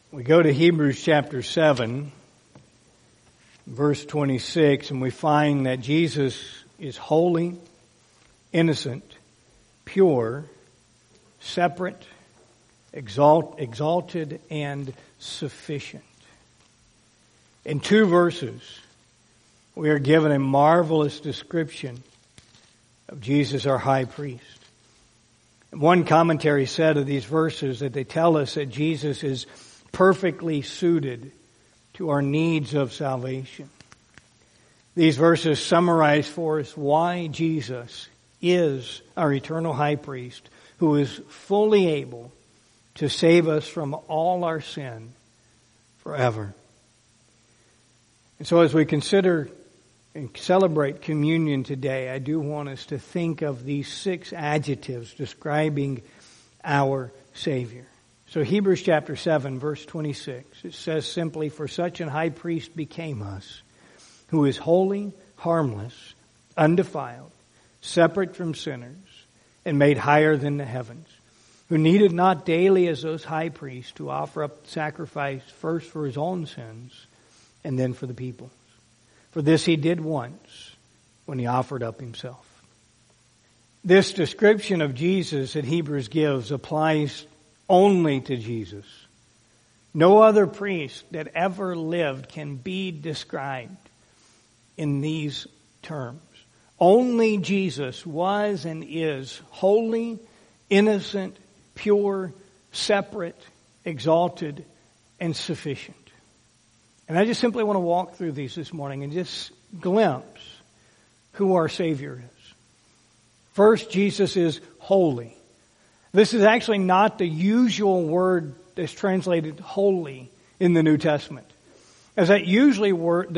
We go to Hebrews chapter 7, verse 26, and we find that Jesus is holy, innocent, pure, separate, exalted, and sufficient. In 2 verses, we are given a marvelous description of Jesus, our high priest. One commentary said of these verses that they tell us that Jesus is perfectly suited to our needs of salvation. These verses summarize for us why Jesus is our eternal high priest, who is fully able to save us from all our sin forever. And so as we consider and celebrate communion today, I do want us to think of these 6 adjectives describing our Savior. So Hebrews chapter 7, verse 26, it says simply, "For such an high priest became us, who is holy, harmless, undefiled, separate from sinners, and made higher than the heavens, who needed not daily as those high priests to offer up sacrifice first for his own sins and then for the people's. For this he did once when he offered up himself." This description of Jesus that Hebrews gives applies only to Jesus. No other priest that ever lived can be described in these terms. Only Jesus was and is holy, innocent, pure, separate, exalted, and sufficient. And I just simply want to walk through these this morning and just glimpse who our Savior is. First, Jesus is holy. This is actually not the usual word that's translated holy in the New Testament. As that usual word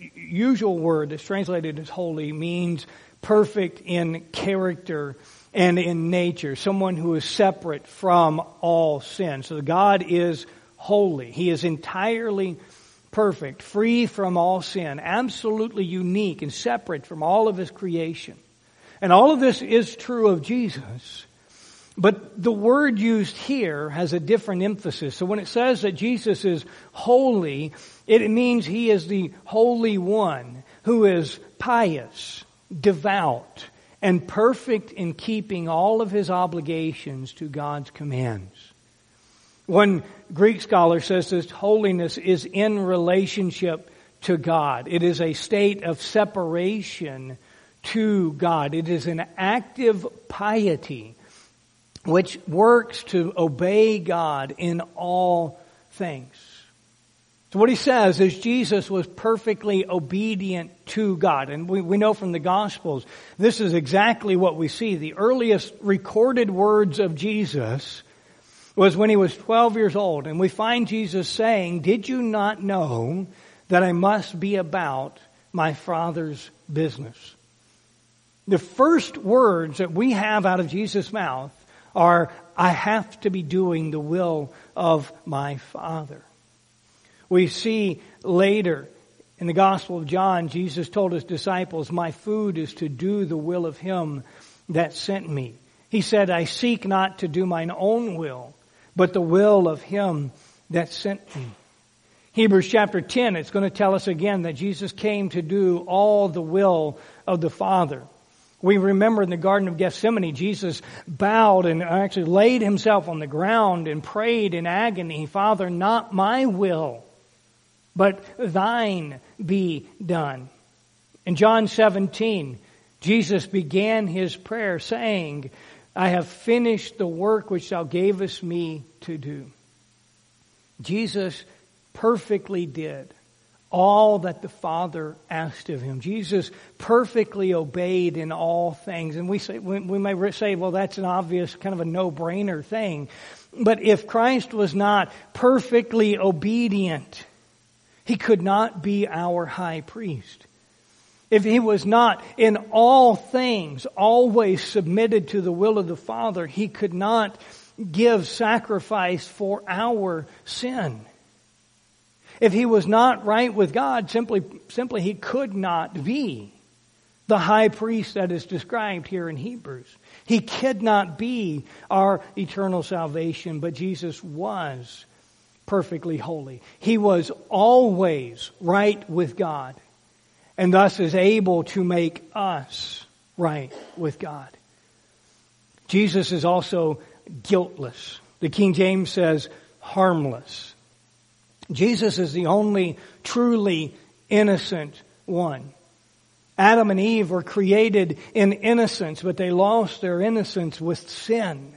that's translated as holy means perfect in character and in nature, someone who is separate from all sin. So God is holy. He is entirely perfect, free from all sin, absolutely unique and separate from all of His creation. And all of this is true of Jesus. But the word used here has a different emphasis. So when it says that Jesus is holy, it means He is the Holy One who is pious, devout, and perfect in keeping all of His obligations to God's commands. One Greek scholar says this holiness is in relationship to God. It is a state of separation to God. It is an active piety which works to obey God in all things. So what he says is Jesus was perfectly obedient to God. And we know from the Gospels, this is exactly what we see. The earliest recorded words of Jesus was when He was 12 years old. And we find Jesus saying, "Did you not know that I must be about my Father's business?" The first words that we have out of Jesus' mouth are, "I have to be doing the will of my Father." We see later in the Gospel of John, Jesus told His disciples, "My food is to do the will of Him that sent me." He said, "I seek not to do mine own will, but the will of Him that sent me." Hebrews chapter 10, it's going to tell us again that Jesus came to do all the will of the Father. We remember in the Garden of Gethsemane, Jesus bowed and actually laid Himself on the ground and prayed in agony, "Father, not my will, but thine be done." In John 17, Jesus began His prayer saying, "I have finished the work which thou gavest me to do." Jesus perfectly did all that the Father asked of Him. Jesus perfectly obeyed in all things. And we may say, well, that's an obvious kind of a no-brainer thing. But if Christ was not perfectly obedient, He could not be our high priest. If He was not in all things always submitted to the will of the Father, He could not give sacrifice for our sin. If He was not right with God, simply He could not be the high priest that is described here in Hebrews. He could not be our eternal salvation, but Jesus was perfectly holy. He was always right with God, and thus is able to make us right with God. Jesus is also guiltless. The King James says harmless. Jesus is the only truly innocent one. Adam and Eve were created in innocence, but they lost their innocence with sin.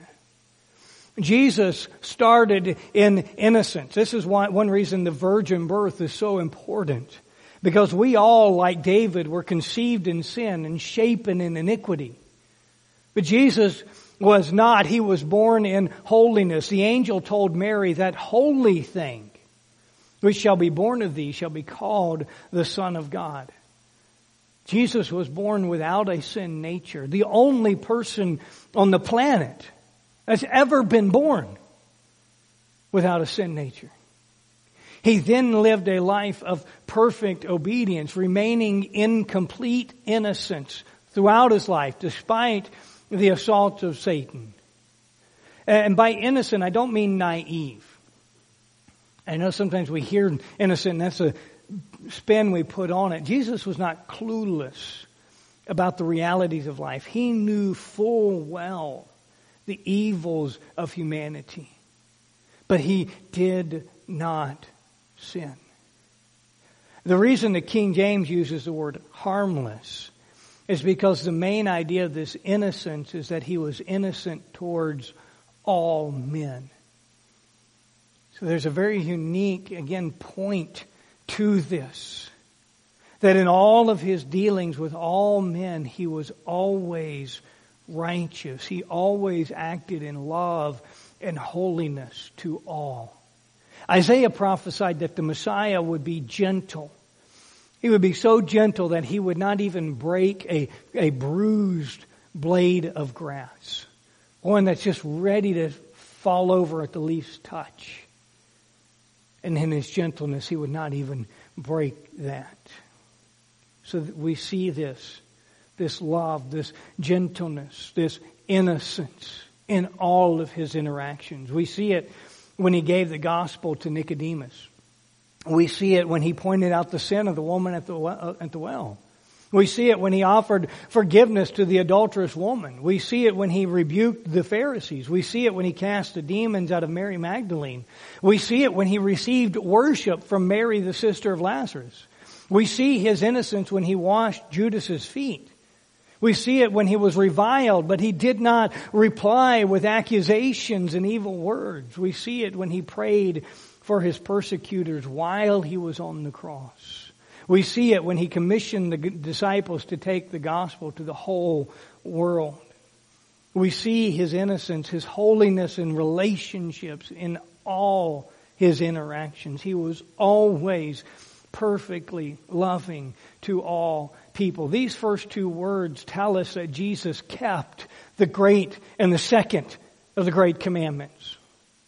Jesus started in innocence. This is one reason the virgin birth is so important. Because we all, like David, were conceived in sin and shapen in iniquity. But Jesus was not. He was born in holiness. The angel told Mary, that holy thing which shall be born of thee shall be called the Son of God. Jesus was born without a sin nature. The only person on the planet that's ever been born without a sin nature. He then lived a life of perfect obedience, remaining in complete innocence throughout his life, despite the assaults of Satan. And by innocent, I don't mean naive. I know sometimes we hear innocent, and that's a spin we put on it. Jesus was not clueless about the realities of life. He knew full well the evils of humanity. But he did not sin. The reason the King James uses the word harmless is because the main idea of this innocence is that he was innocent towards all men. So there's a very unique, again, point to this. That in all of his dealings with all men, he was always righteous. He always acted in love and holiness to all. Isaiah prophesied that the Messiah would be gentle. He would be so gentle that he would not even break a bruised blade of grass. One that's just ready to fall over at the least touch. And in his gentleness, he would not even break that. So that we see this love, this gentleness, this innocence in all of his interactions. We see it when he gave the gospel to Nicodemus. We see it when he pointed out the sin of the woman at the well. We see it when he offered forgiveness to the adulterous woman. We see it when he rebuked the Pharisees. We see it when he cast the demons out of Mary Magdalene. We see it when he received worship from Mary, the sister of Lazarus. We see his innocence when he washed Judas's feet. We see it when he was reviled, but he did not reply with accusations and evil words. We see it when he prayed for his persecutors while he was on the cross. We see it when he commissioned the disciples to take the gospel to the whole world. We see his innocence, his holiness in relationships, in all his interactions. He was always perfectly loving to all people. These first two words tell us that Jesus kept the great and the second of the great commandments.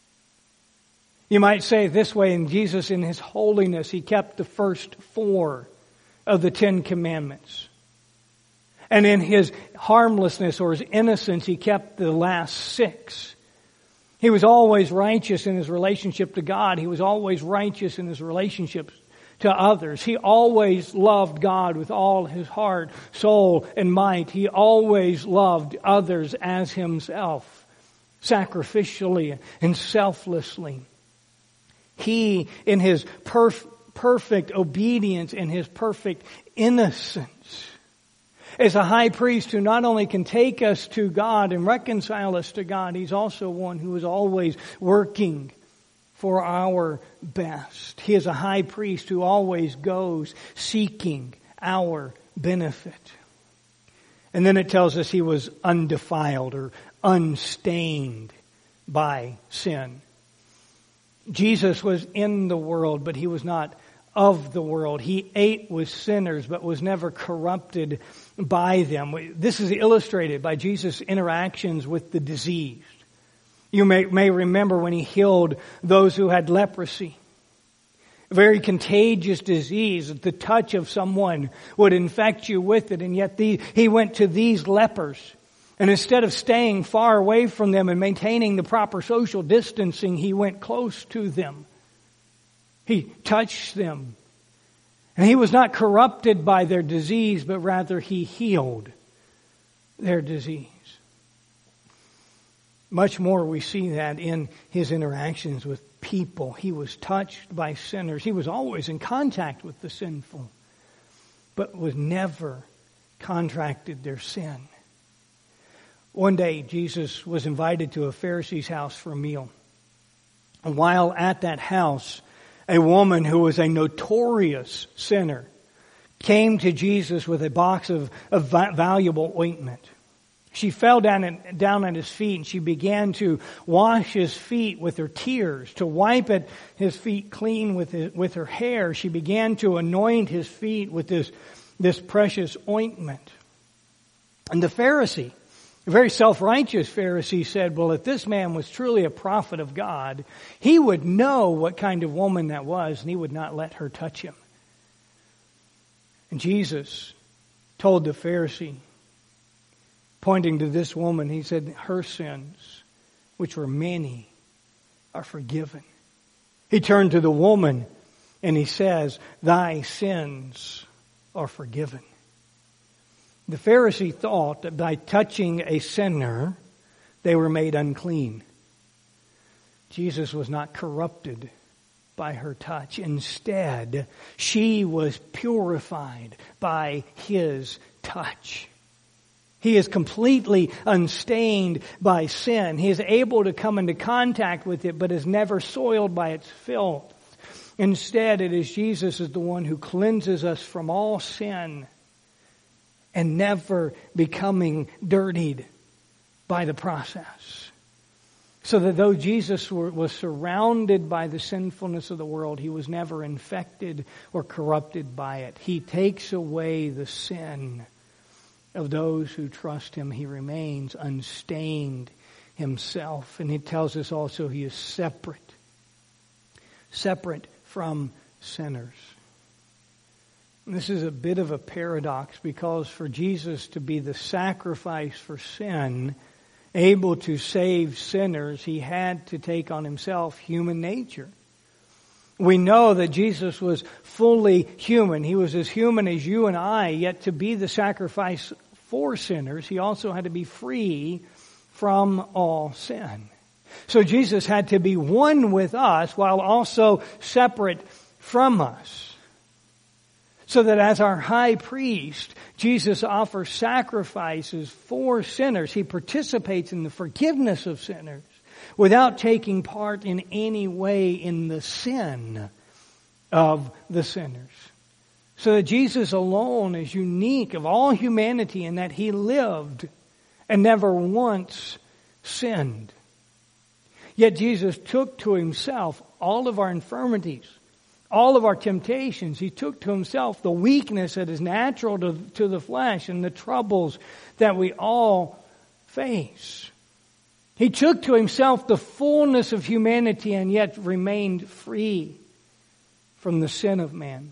You might say it this way, in Jesus, in his holiness, he kept the first 4 of the 10 commandments. And in his harmlessness or his innocence, he kept the last 6. He was always righteous in his relationship to God. He was always righteous in his relationships to others. He always loved God with all his heart, soul, and might. He always loved others as himself, sacrificially and selflessly. He, in his perfect obedience, in his perfect innocence, is a high priest who not only can take us to God and reconcile us to God, he's also one who is always working for our best. He is a high priest who always goes seeking our benefit. And then it tells us he was undefiled or unstained by sin. Jesus was in the world, but he was not of the world. He ate with sinners, but was never corrupted by them. This is illustrated by Jesus' interactions with the diseased. You may remember when he healed those who had leprosy. A very contagious disease. The touch of someone would infect you with it, and yet he went to these lepers. And instead of staying far away from them and maintaining the proper social distancing, he went close to them. He touched them. And He was not corrupted by their disease, but rather He healed their disease. Much more we see that in His interactions with people. He was touched by sinners. He was always in contact with the sinful, but was never contracted their sin. One day, Jesus was invited to a Pharisee's house for a meal. And while at that house, a woman who was a notorious sinner came to Jesus with a box of valuable ointment. She fell down at His feet, and she began to wash His feet with her tears, to wipe His feet clean with her hair. She began to anoint His feet with this precious ointment. And the Pharisee, a very self-righteous Pharisee, said, well, if this man was truly a prophet of God, he would know what kind of woman that was, and he would not let her touch him. And Jesus told the Pharisee, pointing to this woman, He said, her sins, which were many, are forgiven. He turned to the woman and He says, thy sins are forgiven. The Pharisee thought that by touching a sinner, they were made unclean. Jesus was not corrupted by her touch. Instead, she was purified by His touch. He is completely unstained by sin. He is able to come into contact with it, but is never soiled by its filth. Instead, it is Jesus is the one who cleanses us from all sin and never becoming dirtied by the process. So that though Jesus was surrounded by the sinfulness of the world, He was never infected or corrupted by it. He takes away the sin of those who trust Him. He remains unstained Himself. And He tells us also He is separate from sinners. And this is a bit of a paradox, because for Jesus to be the sacrifice for sin, able to save sinners, He had to take on Himself human nature. We know that Jesus was fully human. He was as human as you and I, yet to be the sacrifice for sinners, He also had to be free from all sin. So Jesus had to be one with us while also separate from us. So that as our high priest, Jesus offers sacrifices for sinners. He participates in the forgiveness of sinners without taking part in any way in the sin of the sinners. So that Jesus alone is unique of all humanity in that He lived and never once sinned. Yet Jesus took to Himself all of our infirmities, all of our temptations. He took to Himself the weakness that is natural to the flesh and the troubles that we all face. He took to Himself the fullness of humanity and yet remained free from the sin of man.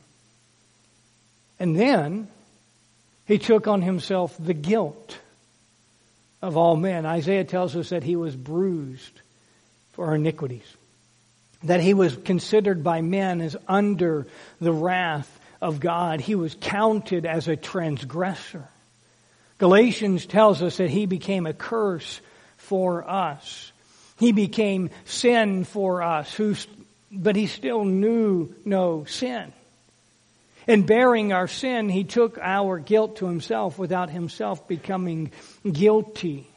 And then He took on Himself the guilt of all men. Isaiah tells us that He was bruised for our iniquities, that He was considered by men as under the wrath of God. He was counted as a transgressor. Galatians tells us that He became a curse for us. He became sin for us, but He still knew no sin. In bearing our sin, He took our guilt to Himself without Himself becoming guilty.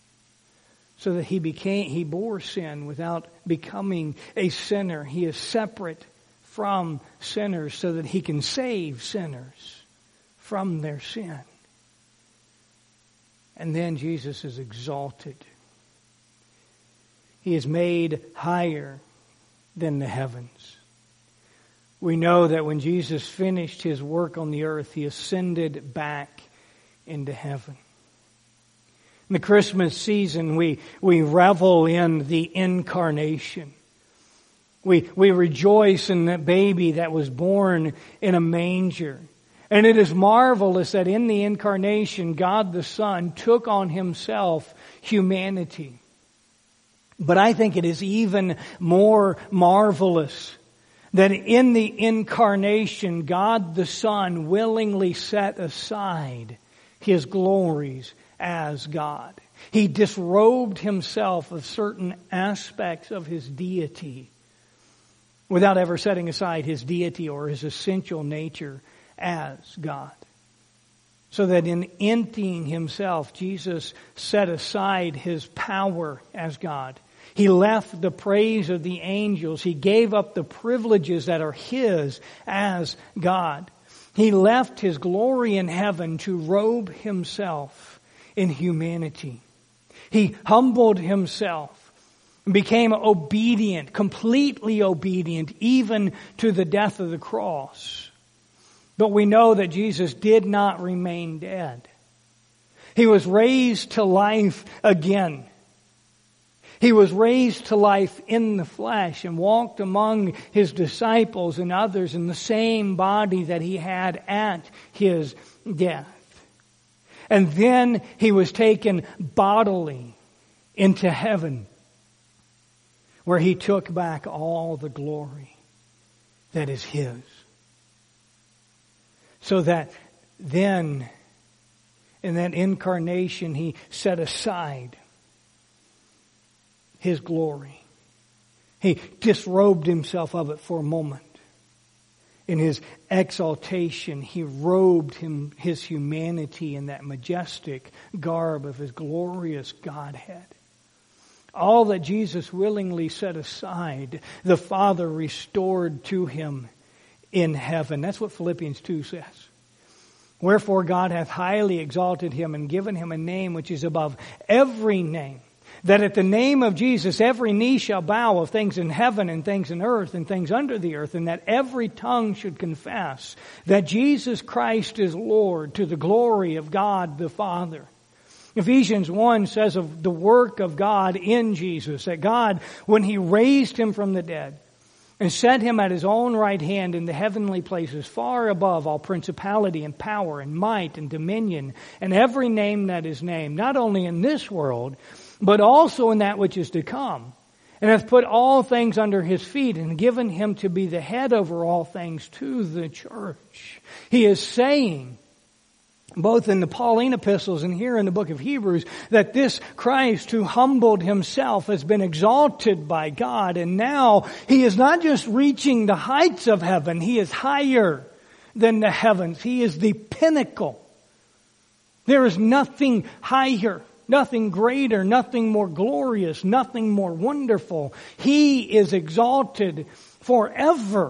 So that He bore sin without becoming a sinner. He is separate from sinners so that He can save sinners from their sin. And then Jesus is exalted. He is made higher than the heavens. We know that when Jesus finished His work on the earth, He ascended back into heaven. In the Christmas season, we revel in the incarnation. We rejoice in the baby that was born in a manger. And it is marvelous that in the incarnation, God the Son took on Himself humanity. But I think it is even more marvelous that in the incarnation, God the Son willingly set aside His glories as God. He disrobed Himself of certain aspects of His deity without ever setting aside His deity or His essential nature as God. So that in emptying Himself, Jesus set aside His power as God. He left the praise of the angels. He gave up the privileges that are His as God. He left His glory in heaven to robe Himself in humanity. He humbled Himself and became obedient, completely obedient, even to the death of the cross. But we know that Jesus did not remain dead. He was raised to life again. He was raised to life in the flesh and walked among His disciples and others in the same body that He had at His death. And then He was taken bodily into heaven, where He took back all the glory that is His. So that then, in that incarnation, He set aside His glory. He disrobed Himself of it for a moment. In His exaltation, He robed His humanity in that majestic garb of His glorious Godhead. All that Jesus willingly set aside, the Father restored to Him in heaven. That's what Philippians 2 says. Wherefore God hath highly exalted Him and given Him a name which is above every name, that at the name of Jesus every knee shall bow, of things in heaven and things in earth and things under the earth, and that every tongue should confess that Jesus Christ is Lord, to the glory of God the Father. Ephesians 1 says of the work of God in Jesus, that God, when He raised Him from the dead and set Him at His own right hand in the heavenly places, far above all principality and power and might and dominion and every name that is named, not only in this world, but also in that which is to come, and hath put all things under His feet and given Him to be the head over all things to the church. He is saying, both in the Pauline epistles and here in the book of Hebrews, that this Christ who humbled Himself has been exalted by God, and now He is not just reaching the heights of heaven, He is higher than the heavens. He is the pinnacle. There is nothing higher, nothing greater, nothing more glorious, nothing more wonderful. He is exalted forever.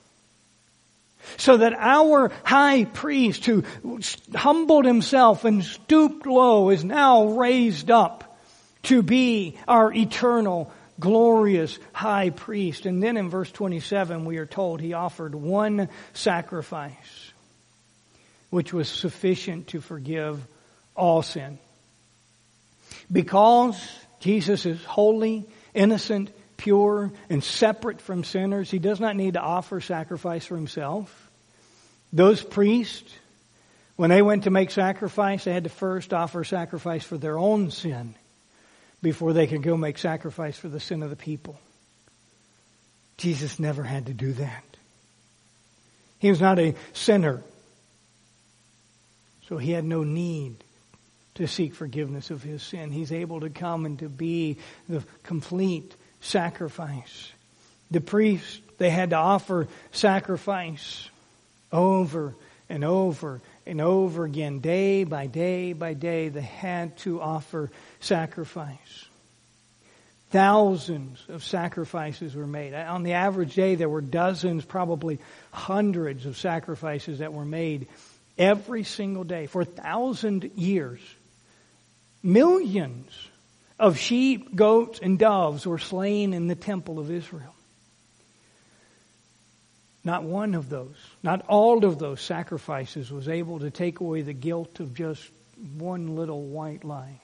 So that our high priest who humbled Himself and stooped low is now raised up to be our eternal, glorious high priest. And then in verse 27 we are told He offered one sacrifice, which was sufficient to forgive all sin. Because Jesus is holy, innocent, pure, and separate from sinners, He does not need to offer sacrifice for Himself. Those priests, when they went to make sacrifice, they had to first offer sacrifice for their own sin before they could go make sacrifice for the sin of the people. Jesus never had to do that. He was not a sinner, so He had no need to seek forgiveness of His sin. He's able to come and to be the complete sacrifice. The priests, they had to offer sacrifice over and over and over again, day by day by day. They had to offer sacrifice. Thousands of sacrifices were made. On the average day, there were dozens, probably hundreds of sacrifices that were made every single day for 1,000 years. Millions of sheep, goats, and doves were slain in the temple of Israel. Not one of those, not all of those sacrifices was able to take away the guilt of just one little white lamb.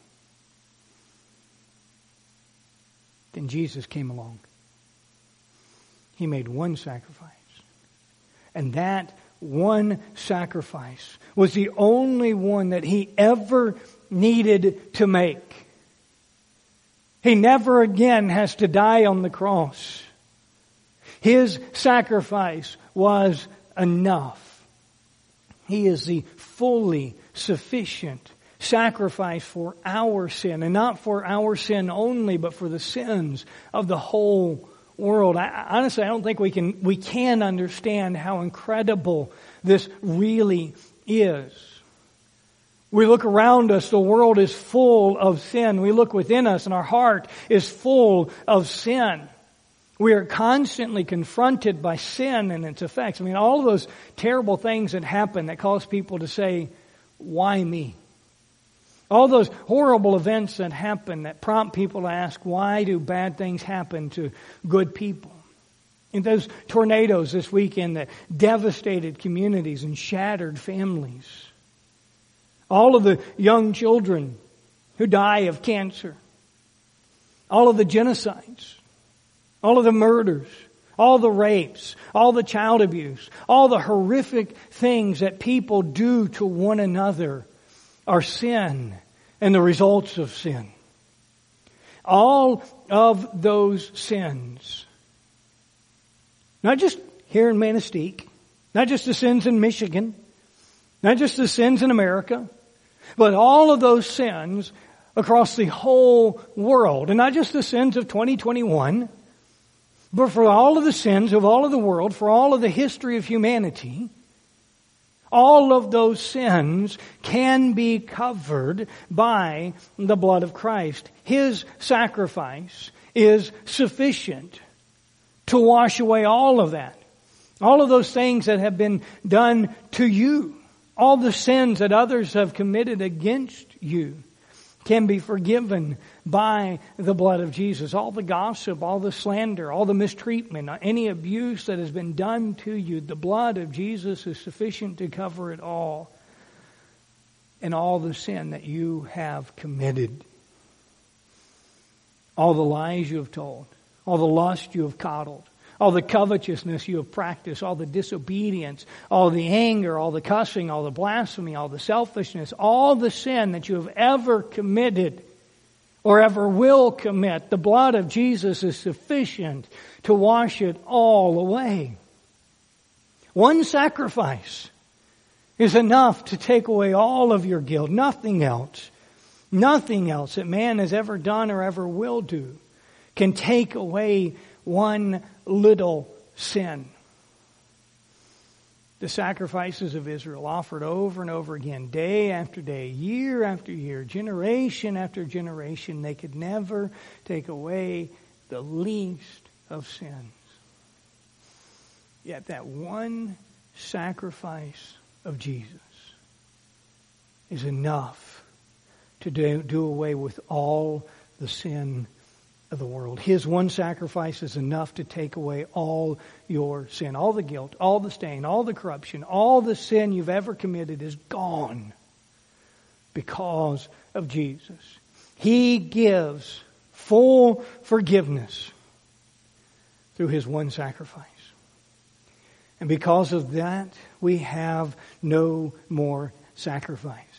Then Jesus came along. He made one sacrifice. And that one sacrifice was the only one that He ever needed to make. He never again has to die on the cross. His sacrifice was enough. He is the fully sufficient sacrifice for our sin, and not for our sin only, but for the sins of the whole world. Honestly, I don't think we can understand how incredible this really is. We look around us, the world is full of sin. We look within us and our heart is full of sin. We are constantly confronted by sin and its effects. I mean, all of those terrible things that happen that cause people to say, why me? All those horrible events that happen that prompt people to ask, why do bad things happen to good people? And those tornadoes this weekend that devastated communities and shattered families. All of the young children who die of cancer. All of the genocides. All of the murders. All the rapes. All the child abuse. All the horrific things that people do to one another are sin and the results of sin. All of those sins, not just here in Manistee, not just the sins in Michigan, not just the sins in America, but all of those sins across the whole world, and not just the sins of 2021, but for all of the sins of all of the world, for all of the history of humanity, all of those sins can be covered by the blood of Christ. His sacrifice is sufficient to wash away all of that. All of those things that have been done to you. All the sins that others have committed against you can be forgiven by the blood of Jesus. All the gossip, all the slander, all the mistreatment, any abuse that has been done to you, the blood of Jesus is sufficient to cover it all. And all the sin that you have committed. All the lies you have told. All the lust you have coddled. All the covetousness you have practiced, all the disobedience, all the anger, all the cussing, all the blasphemy, all the selfishness, all the sin that you have ever committed or ever will commit, the blood of Jesus is sufficient to wash it all away. One sacrifice is enough to take away all of your guilt. Nothing else that man has ever done or ever will do can take away one little sin. The sacrifices of Israel offered over and over again, day after day, year after year, generation after generation, they could never take away the least of sins. Yet that one sacrifice of Jesus is enough to do away with all the sin of the world. His one sacrifice is enough to take away all your sin. All the guilt, all the stain, all the corruption, all the sin you've ever committed is gone because of Jesus. He gives full forgiveness through His one sacrifice. And because of that, we have no more sacrifice.